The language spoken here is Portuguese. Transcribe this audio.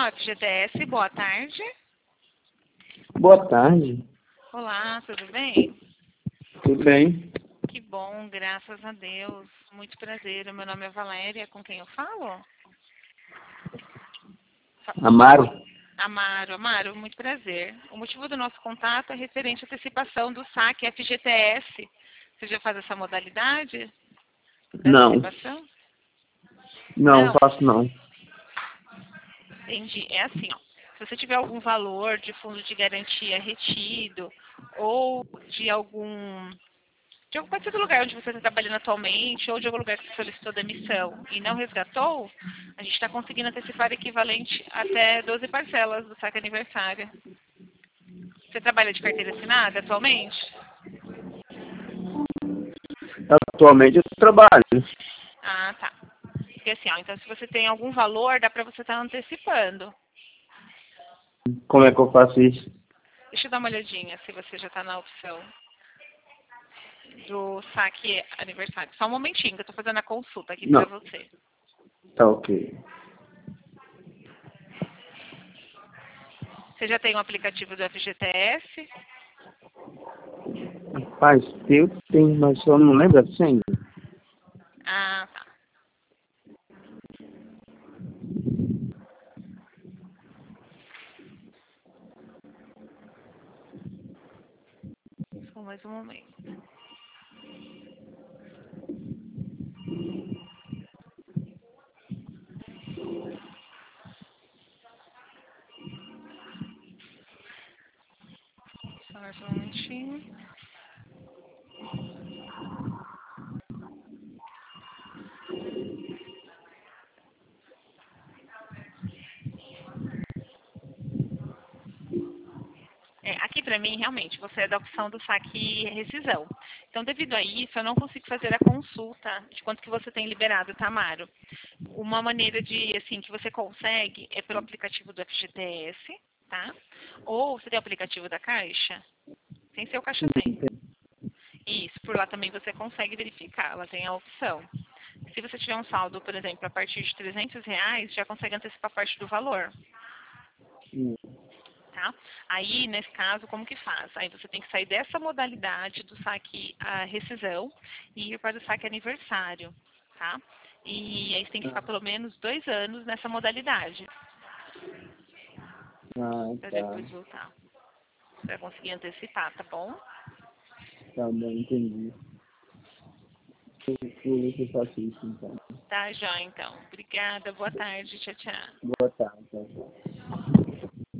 FGTS, boa tarde. Boa tarde. Olá, tudo bem? Tudo bem? Que bom, graças a Deus. Muito prazer. O meu nome é Valéria, com quem eu falo? Amaro? Amaro, muito prazer. O motivo do nosso contato é referente à antecipação do saque FGTS. Você já faz essa modalidade? Da Não. antecipação? Não, faço não. Entendi. É assim, ó. Se você tiver algum valor de fundo de garantia retido ou pode ser do lugar onde você está trabalhando atualmente ou de algum lugar que você solicitou demissão e não resgatou, a gente está conseguindo antecipar equivalente até 12 parcelas do saque aniversário. Você trabalha de carteira assinada atualmente? Atualmente eu trabalho. Ah, tá. Porque assim, ó, então se você tem algum valor, dá para você estar antecipando. Como é que eu faço isso? Deixa eu dar uma olhadinha se você já está na opção do saque aniversário. Só um momentinho, que eu estou fazendo a consulta aqui para Não. você. Tá ok. Você já tem o aplicativo do FGTS? Rapaz, eu tenho, mas só não lembro a senha. Ah, tá. Só mais um momento. Só mais um momentinho. Aqui para mim, realmente, você é da opção do saque e rescisão. Então, devido a isso, eu não consigo fazer a consulta de quanto que você tem liberado, Tamaro. Uma maneira de, assim, que você consegue é pelo aplicativo do FGTS, tá? Ou você tem o aplicativo da Caixa? Sem ser o Caixa Tem. Isso, por lá também você consegue verificar, ela tem a opção. Se você tiver um saldo, por exemplo, a partir de R$ 300, já consegue antecipar parte do valor. Tá? Aí, nesse caso, como que faz? Aí você tem que sair dessa modalidade do saque a rescisão e ir para o saque aniversário, tá? E aí você tem que ficar pelo menos 2 anos nessa modalidade, Ah, para tá. depois voltar. Para conseguir antecipar, tá bom? Tá bom, entendi. Eu vou ver se eu faço isso então. Tá, já então. Obrigada, boa tarde, tchau, tchau. Boa tarde. Tchau, tchau.